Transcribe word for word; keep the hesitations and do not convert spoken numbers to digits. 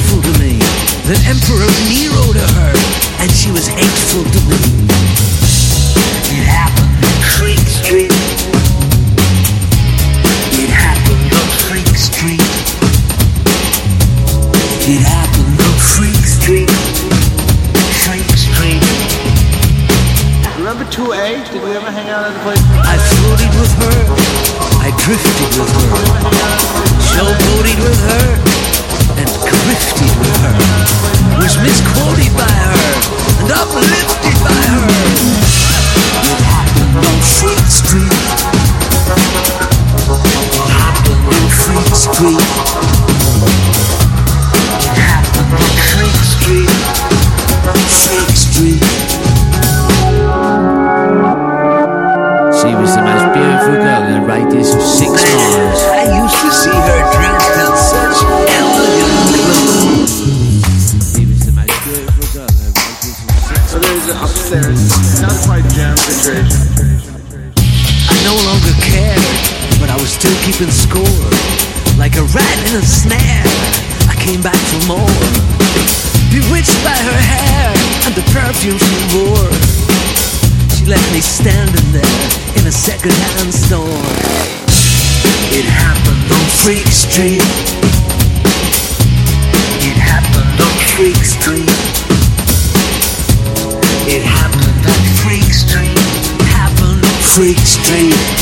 grateful to me than Emperor Nero to her, and she was hateful to me. It happened on Freak Street. It happened on Freak Street. It happened on Freak Street. Freak Street. Remember two A? Did we ever hang out at the place? I floated with her. I drifted with her. Showboated with her. And grifted with her. Was misquoted by her. And uplifted by her. It happened on Freak Street. It happened on Freak Street. It happened on Freak Street. Freak Street. She was the most beautiful girl in a radius of six miles. I used to see her dressed in such elegant clothes. She was the most beautiful girl in a radius of six miles. So there's an upstairs, not quite jam situation. I no longer cared, but I was still keeping score. Like a rat in a snare, I came back for more. Bewitched by her hair and the perfume she wore. She left me standing there in a second-hand store. It happened on Freak Street. It happened on Freak Street. It happened on Freak Street. Happened on Freak Street.